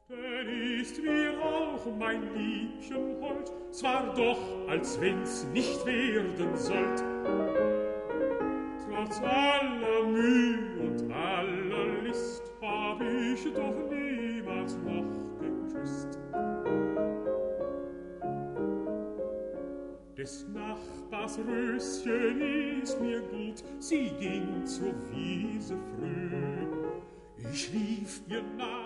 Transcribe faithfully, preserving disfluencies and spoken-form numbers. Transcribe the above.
Denn ist mir auch mein Liebchen hold, zwar doch, als wenn's nicht werden sollt. Trotz aller Mühe und aller List hab ich doch niemals noch geküsst. Des Nachbars Röschen ist mir gut, sie ging zur Wiese früh. Ich lief ihr nach,